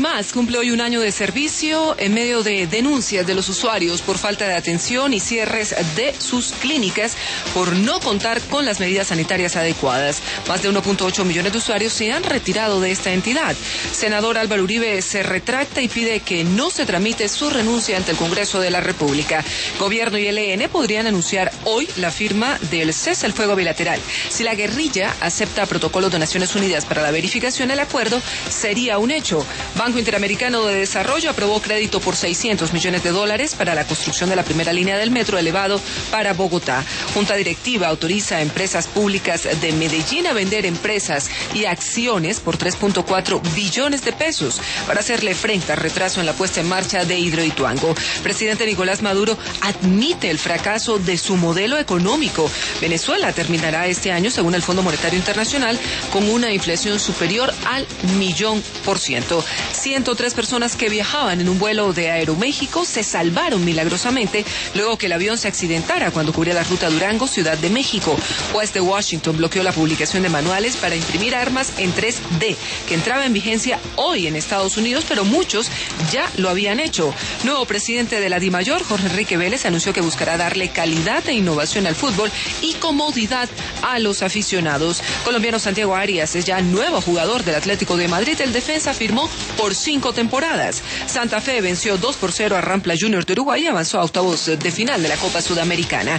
Unimás cumple hoy un año de servicio en medio de denuncias de los usuarios por falta de atención y cierres de sus clínicas por no contar con las medidas sanitarias adecuadas. Más de 1.8 millones de usuarios se han retirado de esta entidad. Senador Álvaro Uribe se retracta y pide que no se tramite su renuncia ante el Congreso de la República. Gobierno y ELN podrían anunciar hoy la firma del cese al fuego bilateral. Si la guerrilla acepta protocolos de Naciones Unidas para la verificación, el acuerdo sería un hecho. Banco Interamericano de Desarrollo aprobó crédito por $600 millones para la construcción de la primera línea del metro elevado para Bogotá. Junta directiva autoriza a empresas públicas de Medellín a vender empresas y acciones por 3.4 billones de pesos para hacerle frente al retraso en la puesta en marcha de Hidroituango. Presidente Nicolás Maduro admite el fracaso de su modelo económico. Venezuela terminará este año, según el Fondo Monetario Internacional, con una inflación superior al 1.000%. 103 personas que viajaban en un vuelo de Aeroméxico se salvaron milagrosamente luego que el avión se accidentara cuando cubría la ruta Durango-Ciudad de México. Juez de Washington bloqueó la publicación de manuales para imprimir armas en 3D, que entraba en vigencia hoy en Estados Unidos, pero muchos ya lo habían hecho. Nuevo presidente de la DIMAYOR, Jorge Enrique Vélez, anunció que buscará darle calidad e innovación al fútbol y comodidad a los aficionados. Colombiano Santiago Arias es ya nuevo jugador del Atlético de Madrid. El defensa firmó por 5 temporadas. Santa Fe venció 2-0 a Rampla Junior de Uruguay y avanzó a octavos de final de la Copa Sudamericana.